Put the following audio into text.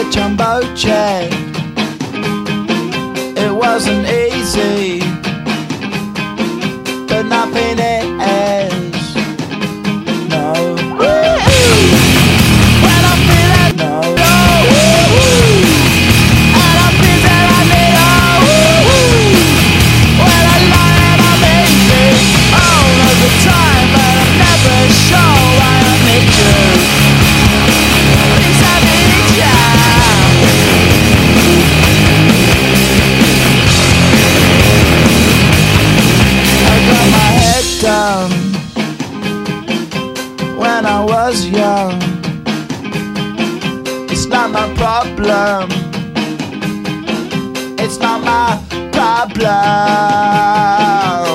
jumbo jet. It wasn't easy, but nothing is. No. When I feel it, no. And I feel that I need when I lie and I'm easy all of the time, but I'm never sure why I need you. Please I need you. Got my head down when I was young. It's not my problem. It's not my problem.